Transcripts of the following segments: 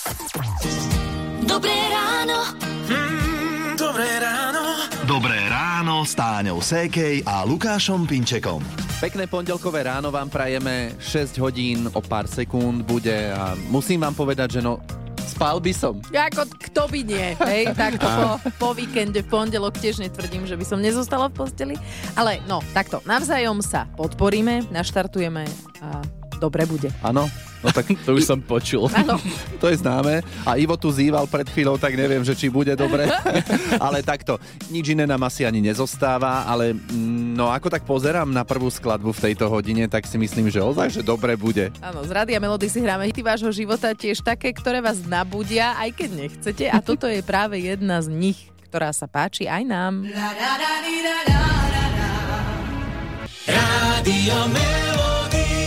Dobré ráno. Dobré ráno. Dobré ráno s Táňou Sékej a Lukášom Pinčekom. Pekné pondelkové ráno vám prajeme, 6 hodín o pár sekúnd bude a musím vám povedať, že spal by som. Ako kto by nie, hej? Takto po víkende, v pondelok tiež netvrdím, že by som nezostala v posteli. Ale takto, navzájom sa podporíme, naštartujeme a dobre bude. Áno, tak to už som počul. Áno. To je známe. A Ivo tu zýval pred chvíľou, tak neviem, že či bude dobre. Ale takto, nič iné nám asi ani nezostáva, ale ako tak pozerám na prvú skladbu v tejto hodine, tak si myslím, že ozaj, že dobre bude. Áno, z Rádia Melody si hráme hity vášho života, tiež také, ktoré vás nabudia, aj keď nechcete. A toto je práve jedna z nich, ktorá sa páči aj nám. Rádio Melody.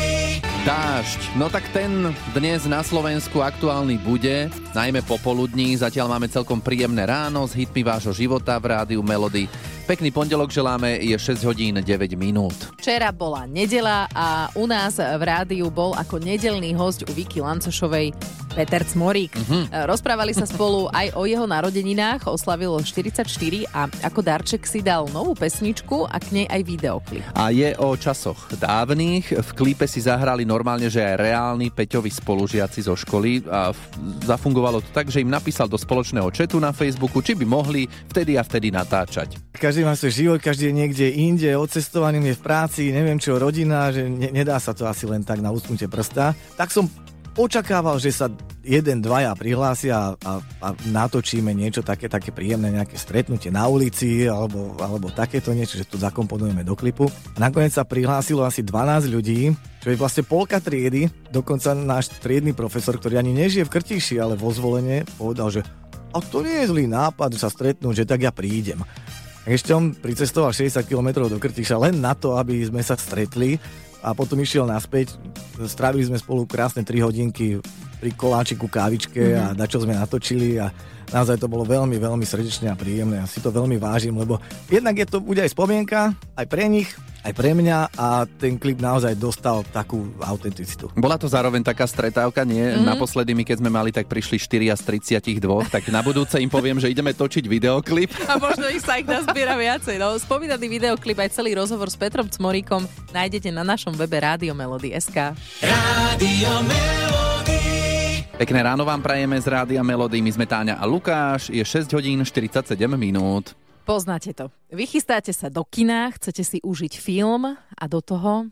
Dážď. Tak ten dnes na Slovensku aktuálny bude, najmä popoludní. Zatiaľ máme celkom príjemné ráno s hitmi vášho života v Rádiu Melody. Pekný pondelok želáme, je 6 hodín 9 minút. Včera bola nedeľa a u nás v rádiu bol ako nedeľný hosť u Vicky Lancošovej Peter Cmorík. Rozprávali sa spolu aj o jeho narodeninách, oslavil 44 a ako darček si dal novú pesničku a k nej aj videoklip. A je o časoch dávnych, v klipe si zahrali normálne, že aj reálni Peťovi spolužiaci zo školy a zafungovalo to tak, že im napísal do spoločného chatu na Facebooku, či by mohli vtedy a vtedy natáčať. Každý má svoj život, každý je niekde inde, odcestovaný, je v práci, neviem čo, rodina, že nedá sa to asi len tak na lusknutie prsta. Tak som očakával, že sa 1-2 prihlásia a natočíme niečo také príjemné, nejaké stretnutie na ulici alebo takéto niečo, že to zakomponujeme do klipu. A nakoniec sa prihlásilo asi 12 ľudí, čo je vlastne polka triedy. Dokonca náš triedny profesor, ktorý ani nežije v Krtíši, ale vo Zvolene, povedal, že a to nie je zlý nápad, že sa stretnúť, že tak ja prídem. Ešte on pricestoval 60 km do Krtíša len na to, aby sme sa stretli a potom išiel naspäť. Strávili sme spolu krásne 3 hodinky pri koláčiku, kávičke a dačo sme natočili a naozaj to bolo veľmi, veľmi srdečne a príjemné. Ja si to veľmi vážim, lebo jednak bude aj spomienka, aj pre nich, aj pre mňa a ten klip naozaj dostal takú autenticitu. Bola to zároveň taká stretávka, nie? Naposledy my, keď sme mali, tak prišli 4 z 32, tak na budúce im poviem, že ideme točiť videoklip. A možno sa ich nazbiera viacej. Spomínaný videoklip aj celý rozhovor s Petrom Cmoríkom nájdete na našom webe radiomelody.sk. Rádio Melody. Pekné ráno vám prajeme z Rádia Melody. My sme Táňa a Lukáš. Je 6 hodín 47 minút. Poznáte to. Vy chystáte sa do kina, chcete si užiť film a do toho...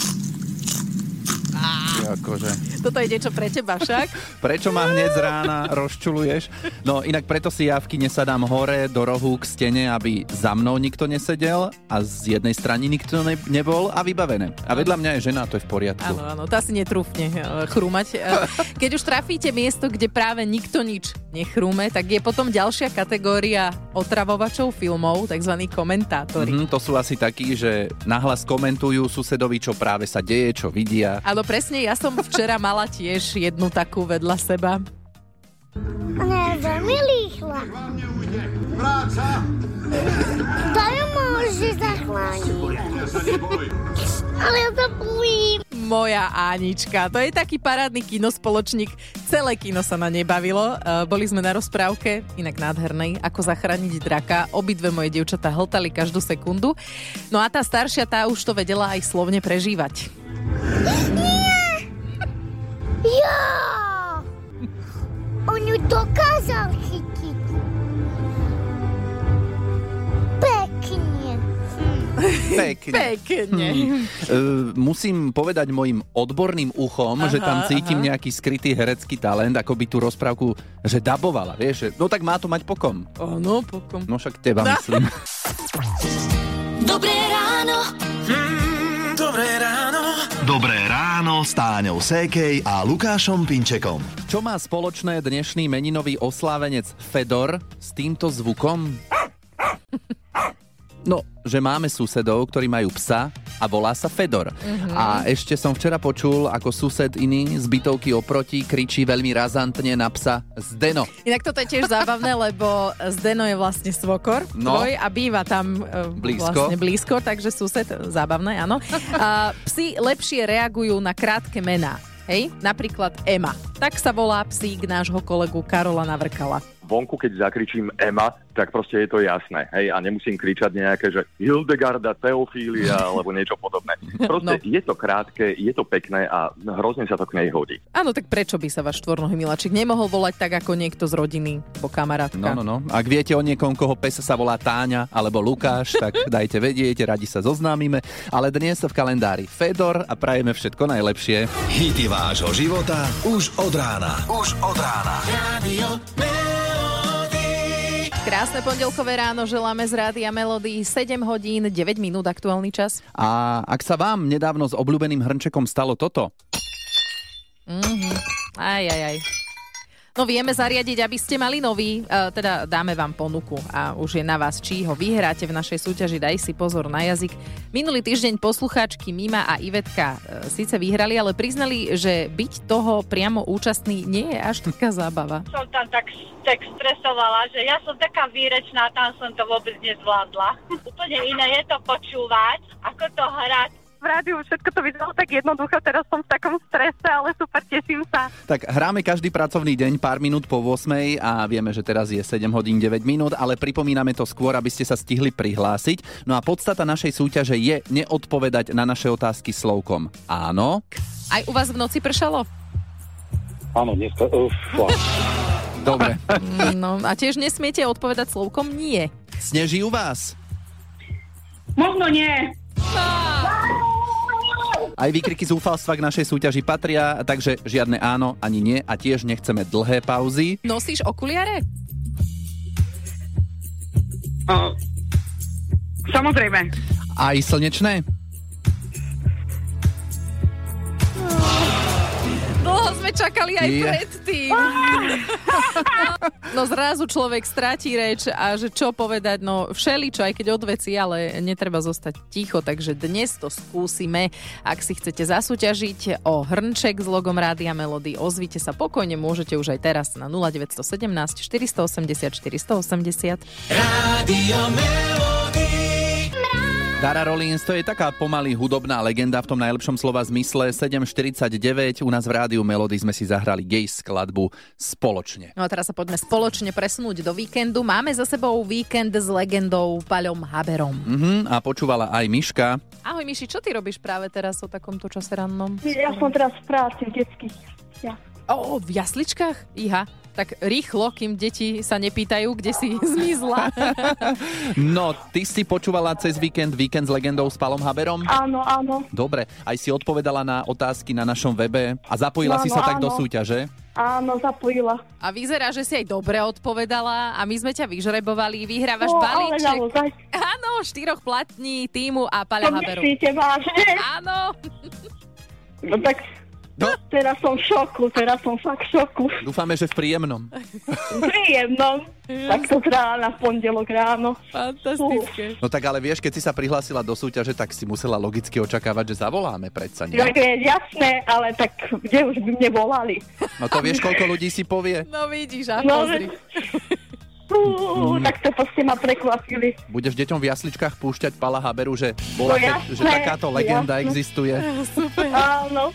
Toto je niečo pre teba však. Prečo ma hneď z rána rozčuluješ? Inak preto si ja v kine sadám hore do rohu k stene, aby za mnou nikto nesedel a z jednej strany nikto nebol a vybavené. A vedľa mňa je žena, to je v poriadku. Áno, tá si netrúfne chrúmať. Keď už trafíte miesto, kde práve nikto nič nechrúme, tak je potom ďalšia kategória otravovačov filmov, takzvaní komentátori. To sú asi takí, že nahlas komentujú susedovi, čo práve sa deje, čo vidia. Áno, presne, ja som včera mala tiež jednu takú vedľa seba. Ona je veľmi rýchla. To ju môže zachlániť. Ale ja sa bojím. Moja Anička, to je taký parádny kinospoločník. Celé kino sa na nej bavilo. Boli sme na rozprávke, inak nádhernej, ako zachrániť draka. Obidve moje dievčatá hltali každú sekundu. No a tá staršia, tá už to vedela aj slovne prežívať. Ja! On ju dokázal chytiť. Pekne. Musím povedať mojim odborným uchom, že tam cítim nejaký skrytý herecký talent, ako by tú rozprávku, že dabovala, vieš? Tak má to mať pokom. Áno, pokom. No však teba myslím. Dobré ráno. Dobré ráno. Dobré ráno s Táňou Sékej a Lukášom Pinčekom. Čo má spoločné dnešný meninový oslávenec Fedor s týmto zvukom? Že máme susedov, ktorí majú psa a volá sa Fedor. A ešte som včera počul, ako sused iný z bytovky oproti kričí veľmi razantne na psa Zdeno. Inak toto je tiež zábavné, lebo Zdeno je vlastne svokor tvoj a býva tam blízko, takže sused, zábavné, áno. Psi lepšie reagujú na krátke mená. Hej, napríklad Ema. Tak sa volá psík nášho kolegu Karola Navrkala. Vonku, keď zakričím Ema, tak proste je to jasné. Hej, a nemusím kričať nejaké, že Hildegarda, Teofília, alebo niečo podobné. Proste je to krátke, je to pekné a hrozne sa to k nej hodí. Áno, tak prečo by sa váš štvornohý miláčik nemohol volať tak ako niekto z rodiny, alebo kamarátka? No. Ak viete o niekom, koho pes sa volá Táňa alebo Lukáš, tak dajte vedieť, radi sa zoznámime. Ale dnes v kalendári Fedor a prajeme všetko najlepšie. Hity vášho života už od rána. Rádio Krásne pondelkové ráno želáme z Rádia Melody. 7 hodín, 9 minút aktuálny čas. A ak sa vám nedávno s obľúbeným hrnčekom stalo toto? Aj. No vieme zariadiť, aby ste mali nový, teda dáme vám ponuku a už je na vás, či ho vyhráte v našej súťaži. Daj si pozor na jazyk. Minulý týždeň poslucháčky Mima a Ivetka síce vyhrali, ale priznali, že byť toho priamo účastný nie je až taká zábava. Som tam tak stresovala, že ja som taká výrečná, tam som to vôbec nezvládla. Úplne iné je to počúvať, ako to hrať. V rádiu všetko to vyzeralo tak jednoducho, teraz som v takom strese, ale super, teším sa. Tak hráme každý pracovný deň pár minút po 8 a vieme, že teraz je 7 hodín 9 minút, ale pripomíname to skôr, aby ste sa stihli prihlásiť. No a podstata našej súťaže je neodpovedať na naše otázky slovkom áno. Aj u vás v noci pršalo? Áno, dneska... Dobre. No a tiež nesmiete odpovedať slovkom nie. Sneží u vás? Možno nie. Aj výkriky zúfalstva k našej súťaži patria, takže žiadne áno ani nie a tiež nechceme dlhé pauzy. Nosíš okuliare? Samozrejme. Aj slnečné? Dlho sme čakali aj predtým. No zrazu človek stratí reč a že čo povedať, no všeličo, aj keď od veci, ale netreba zostať ticho, takže dnes to skúsime. Ak si chcete zasúťažiť o hrnček s logom Rádia Melody, ozvite sa pokojne, môžete už aj teraz na 0917 480 480. Rádio Melody. Dara Rollins, to je taká pomaly hudobná legenda v tom najlepšom slova zmysle. 7:49, u nás v Rádiu Melody sme si zahrali gay skladbu Spoločne. No a teraz sa poďme spoločne presunúť do víkendu. Máme za sebou víkend s legendou Paľom Haberom. A počúvala aj Miška. Ahoj Miši, čo ty robíš práve teraz o takomto čase rannom? Ja som teraz v práci v detských. V jasličkách? Iha. Tak rýchlo, kým deti sa nepýtajú, kde si zmizla. No, ty si počúvala cez víkend s legendou s Palom Haberom? Áno. Dobre, aj si odpovedala na otázky na našom webe a zapojila si sa tak do súťaže? Áno, zapojila. A vyzerá, že si aj dobre odpovedala a my sme ťa vyžrebovali. Vyhrávaš balíček. Áno, 4 platní, týmu a Paľa Haberu. To myslíte vážne? Áno. No tak... No. Teraz som fakt v šoku. Dúfame, že v príjemnom. Príjemnom. Tak to rána, v pondelok ráno. Fantastické. No tak ale vieš, keď si sa prihlásila do súťaže, tak si musela logicky očakávať, že zavoláme predsa, nie? Tak je jasné, ale tak kde už by mne volali? No to vieš, koľko ľudí si povie? No vidíš, a pozri. Tak to proste ma prekvapili. Budeš deťom v jasličkách púšťať Pala Haberu, že že takáto legenda existuje? Super. Áno.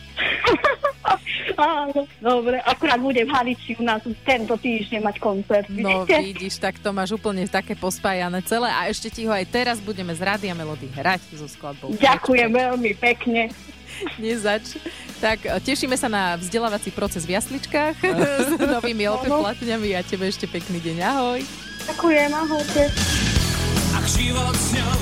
Áno, dobre. Akurát budem v Haliči u nás tento týždeň mať koncert. No vidíš, tak to máš úplne také pospájané celé a ešte ti ho aj teraz budeme z Rádia Melody hrať so skladbou. Ďakujem veľmi pekne. Nezač. Tak tešíme sa na vzdelávací proces v jasličkách s novými LP platňami a tebe ešte pekný deň. Ahoj. Ďakujem, ahojte. Ak život s ňou.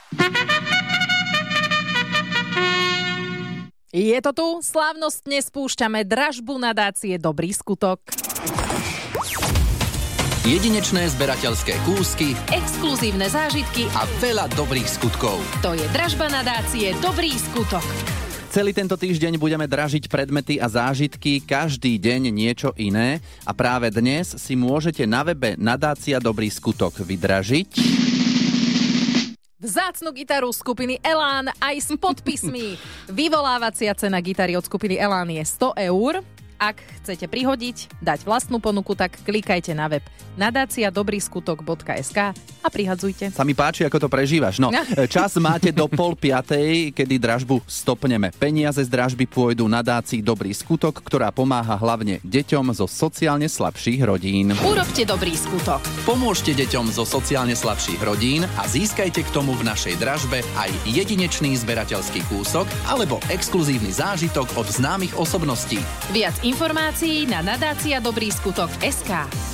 Je to tu, slávnostne spúšťame dražbu nadácie Dobrý skutok. Jedinečné zberateľské kúsky, Exkluzívne zážitky a veľa dobrých skutkov. To je dražba nadácie Dobrý skutok. Celý tento týždeň budeme dražiť predmety a zážitky, každý deň niečo iné a práve dnes si môžete na webe nadácia Dobrý skutok vydražiť vzácnu gitaru skupiny Elán aj s podpismi. Vyvolávacia cena gitary od skupiny Elán je 100 eur Ak chcete prihodiť, dať vlastnú ponuku, tak klikajte na web nadáciadobryskutok.sk a prihadzujte. Sa mi páči, ako to prežívaš. No, čas máte do 4:30, kedy dražbu stopneme. Peniaze z dražby pôjdu nadácii Dobrý skutok, ktorá pomáha hlavne deťom zo sociálne slabších rodín. Urobte dobrý skutok. Pomôžte deťom zo sociálne slabších rodín a získajte k tomu v našej dražbe aj jedinečný zberateľský kúsok alebo exkluzívny zážitok od známych osobností. Viac informácií na nadáciadobryskutok.sk.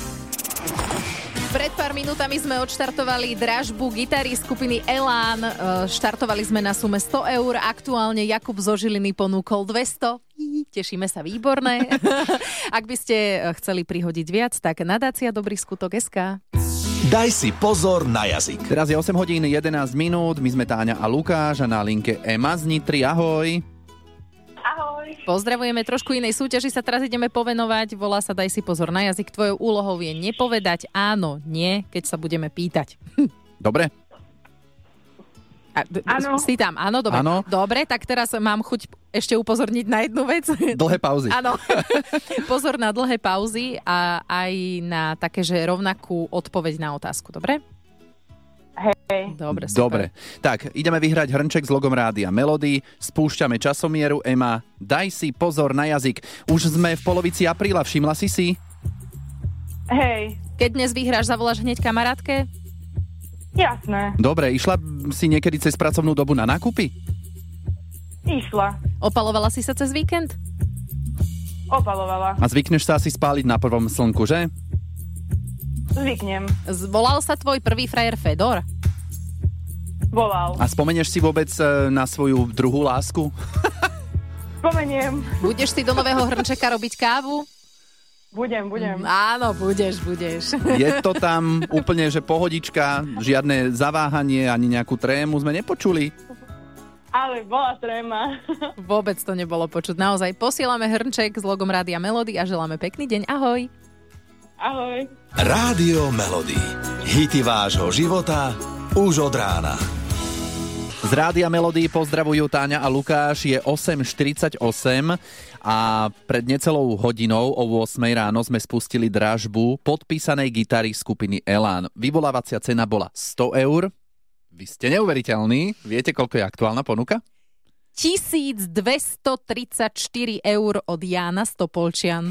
Pred pár minútami sme odštartovali dražbu gitary skupiny Elán. Štartovali sme na sume 100 eur. Aktuálne Jakub zo Žiliny ponúkol 200. Tešíme sa, výborné. Ak by ste chceli prihodiť viac, tak nadáciadobryskutok.sk. Daj si pozor na jazyk. Teraz je 8 hodín 11 minút. My sme Táňa a Lukáš a na linke Ema z Nitry. Ahoj. Ahoj. Pozdravujeme, trošku inej súťaži sa teraz ideme povenovať. Volá sa Daj si pozor na jazyk. Tvojou úlohou je nepovedať áno, nie, keď sa budeme pýtať. Dobre. Áno. Si tam, áno, dobre. Áno. Dobre, tak teraz mám chuť ešte upozorniť na jednu vec. Dlhé pauzy. Áno. Pozor na dlhé pauzy a aj na také, že rovnakú odpoveď na otázku, dobre? Hej. Dobre, super. Dobre. Tak, ideme vyhrať hrnček s logom Rádia Melody. Spúšťame časomieru. Ema, daj si pozor na jazyk. Už sme v polovici apríla, všimla si si? Hej. Keď dnes vyhráš, zavoláš hneď kamarátke? Jasné. Dobre, išla si niekedy cez pracovnú dobu na nákupy? Išla. Opalovala si sa cez víkend? Opalovala. A zvykneš sa asi spáliť na prvom slnku, že? Zvyknem. Volal sa tvoj prvý frajer Fedor? Volal. A spomenieš si vôbec na svoju druhú lásku? Spomeniem. Budeš si do nového hrnčeka robiť kávu? Budem. Áno, budeš. Je to tam úplne, že pohodička, žiadne zaváhanie, ani nejakú trému sme nepočuli? Ale bola tréma. Vôbec to nebolo počuť. Naozaj posielame hrnček s logom Rádia Melody a želáme pekný deň. Ahoj. Ahoj. Rádio Melody. Hity vášho života už od rána. Z Rádia Melody pozdravujú Táňa a Lukáš. Je 8:48 a pred necelou hodinou o 8 ráno sme spustili dražbu podpísanej gitary skupiny Elán. Vyvolávacia cena bola 100 eur. Vy ste neuveriteľní. Viete, koľko je aktuálna ponuka? 1234 eur od Jána Stopolčian.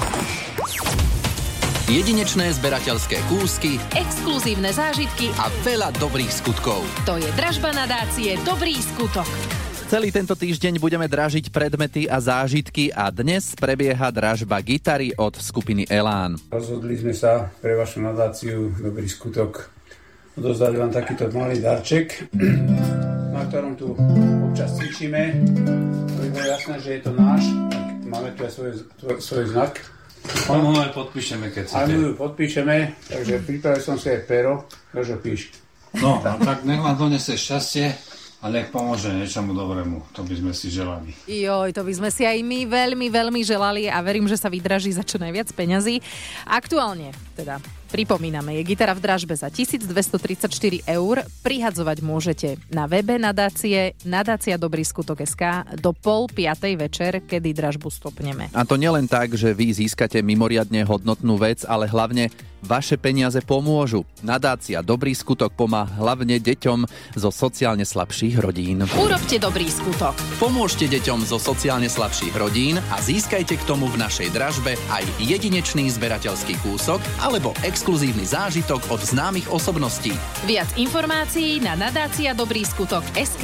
Jedinečné zberateľské kúsky, Exkluzívne zážitky a veľa dobrých skutkov. To je dražba nadácie Dobrý skutok. Celý tento týždeň budeme dražiť predmety a zážitky a dnes prebieha dražba gitary od skupiny Elán. Rozhodli sme sa pre vašu nadáciu Dobrý skutok odozdať vám takýto malý darček, na ktorom tu občas cvičíme. Aby bolo jasné, že je to náš, tak máme tu aj svoj znak. My aj podpíšeme, keď chcete. Aj my ju podpíšeme, takže pripravil som si aj pero, Jožo, píš. No, tak nech vám donese šťastie a nech pomôže niečomu dobrému. To by sme si želali. Joj, to by sme si aj my veľmi želali a verím, že sa vydraží za čo najviac peňazí. Aktuálne, teda pripomíname, je gitara v dražbe za 1234 eur. Prihadzovať môžete na webe nadácie nadáciadobryskutok.sk do 4:30 večer, kedy dražbu stopneme. A to nielen tak, že vy získate mimoriadne hodnotnú vec, ale hlavne vaše peniaze pomôžu. Nadácia Dobrý skutok pomáha hlavne deťom zo sociálne slabších rodín. Urobte dobrý skutok. Pomôžte deťom zo sociálne slabších rodín a získajte k tomu v našej dražbe aj jedinečný zberateľský kúsok alebo exkluzívny zážitok od známych osobností. Viac informácií na nadáciadobryskutok.sk.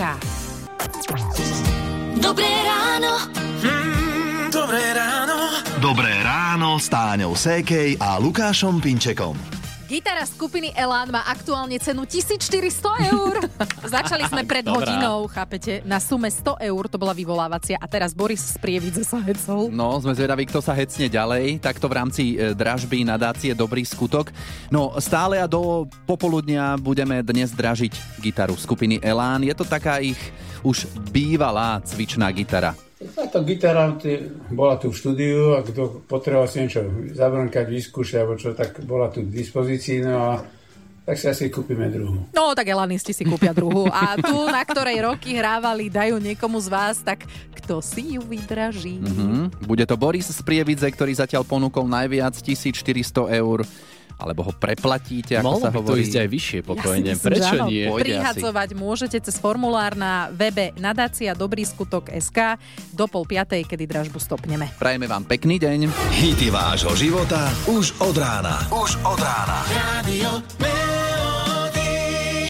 Dobré ráno. Dobré ráno. Dobré ráno s Táňou Sékej a Lukášom Pinčekom. Gitara skupiny Elán má aktuálne cenu 1400 eur. Začali sme pred hodinou, chápete, na sume 100 eur, to bola vyvolávacia a teraz Boris z Prievidze sa hecol. No, sme zvedaví, kto sa hecne ďalej, takto v rámci dražby nadácie Dobrý skutok. No, stále a do popoludnia budeme dnes dražiť gitaru skupiny Elán. Je to taká ich už bývalá cvičná gitara. Táto gitara bola tu v štúdiu a kto potreboval si niečo zabrnkať, vyskúšať alebo čo, tak bola tu k dispozícii. No a tak si asi kúpime druhú. No, tak elanisti si kúpia druhú. A tu, na ktorej roky hrávali, dajú niekomu z vás, tak kto si ju vydraží? Bude to Boris z Prievidze, ktorý zatiaľ ponúkol najviac 1400 eur. Alebo ho preplatíte, ako sa hovorí. Mohlo by to ísť aj vyššie pokojne. Ja Prečo nie? Prihadzovať môžete cez formulár na webe nadácia Dobrý skutok.sk do 4:30, kedy dražbu stopneme. Prajeme vám pekný deň. Hity vášho života už od rána.